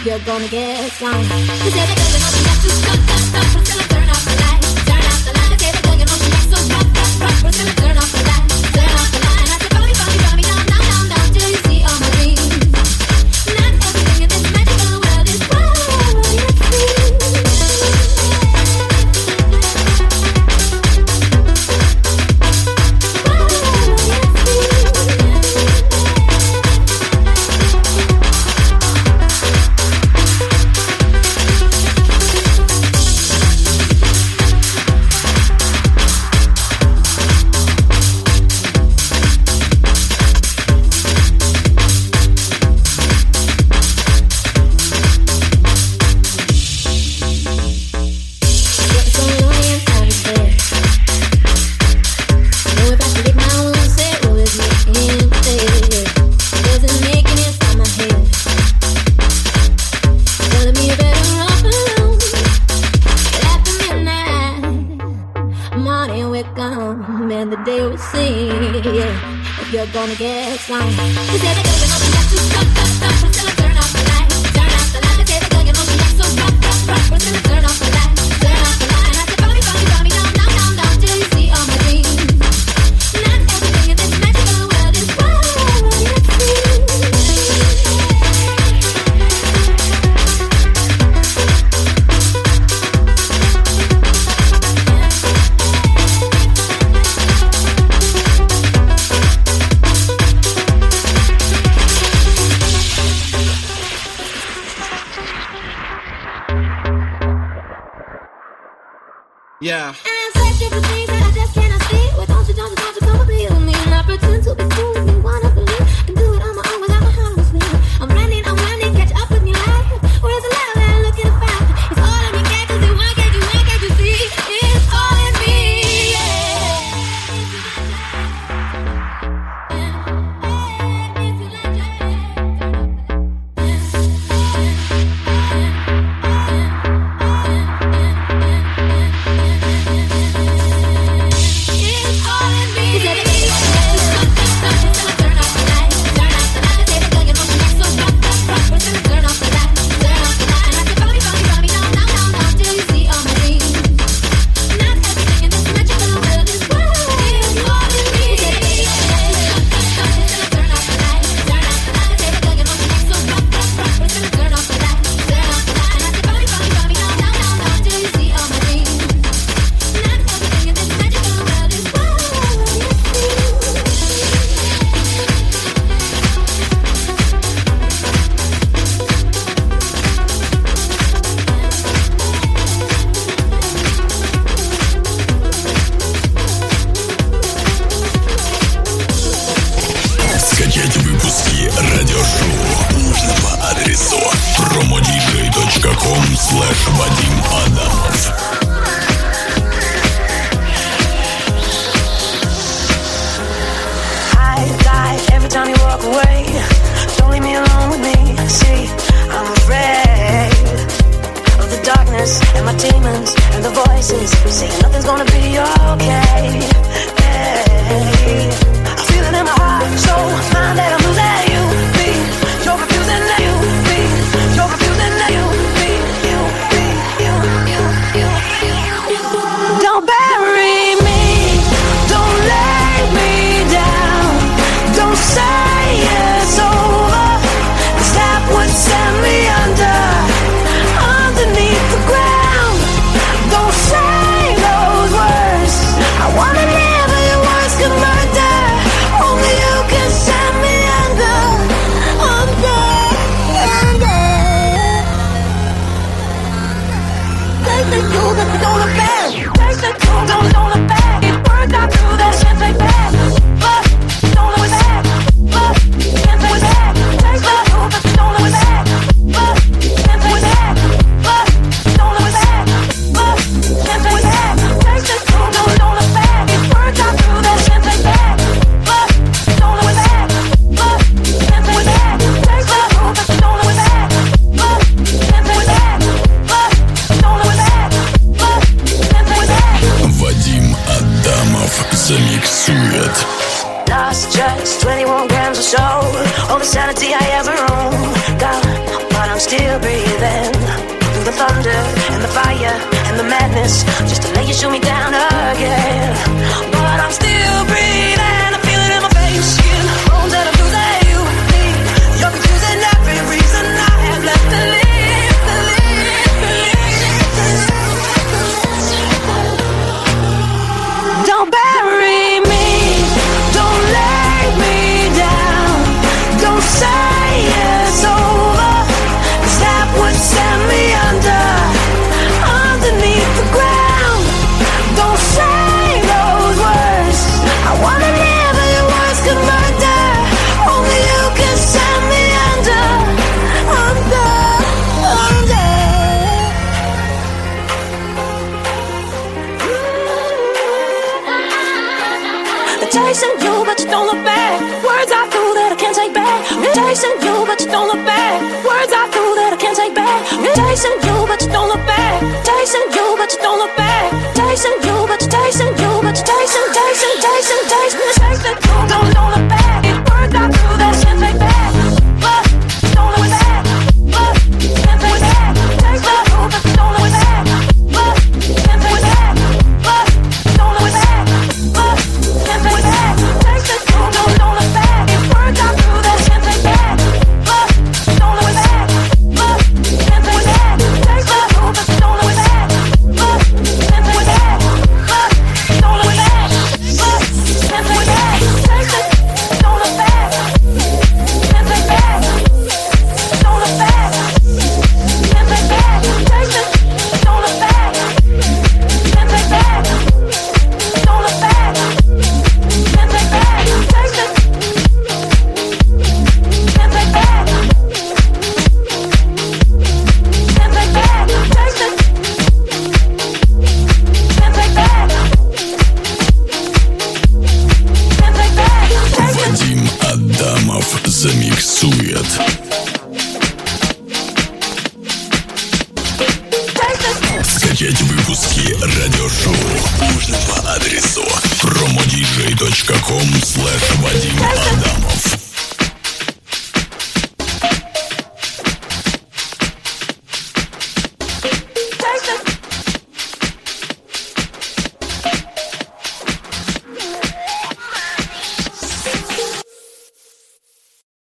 you're gonna get some. They say that girl, you know she likes to stop, but still I turn off the light, turn off the light. They say that girl, you know she likes to rock, but still I turn off the light, turn off the light. And I say, follow me down, down, down, down, till you see all my dreams. Not everything in this magical world is what it seems. You're gonna get some. They say that girl, you know she likes to stop, but still I turn off the light, turn off the light. They say that girl, you know she likes to rock, but still I turn off the light, turn off the light. And I say, follow me down, down, down, down, till you see all my dreams. Not everything in this magical world is what it seems. Yeah. And I'm searching for things that I just cannot see. Well, don't you come and be with me. Not pretend to be cool with me, wanna believe I can do it on my own without my heart with me. I'm running, catch up with me life. Where's the love that I'm looking to find? It's all in me, cause it won't get you see. It's all in me, Вадим this, just to let you shoot me down again. But I'm still breathing, I feel it in my face. Bones that I'm losing you, you're confusing every reason I have left to live. Don't bury me, don't lay me down, don't say it's over, 'cause that would send me underneath the ground. Don't say those words, I wanna live and your words could murder. Only you can send me under. They're chasing you, but you don't look back. Words I threw that I can't take back. They're chasing you, but you don't look back. Words I threw that I can't take back. They're chasing you, but you don't look back. Chasing you, but you don't look back. Chasing you, but you chasing you, but you chasing. Chasing you, don't look back. Words I threw that I can't take back. But don't look back. But can't take back. Chasing you, but you don't look back. But can't take back. But don't look back. But can't take back. Chasing you, don't look back. Words I threw that I can't take back. But don't look back. But can't take back. Chasing you, but you don't look back. But can't take back. But don't look back. But can't take back. Chasing don't look back. Can't take back. Don't look back. Can't take back. Chasing don't look back. Can't take back. Don't look back. Can't take back. Chasing can't take back. Can't take back. Chasing can't take back. Can't take back. Вадим Адамов замиксует. Скачать выпуски радиошоу можно по адресу promodj.com/Вадим Адамов.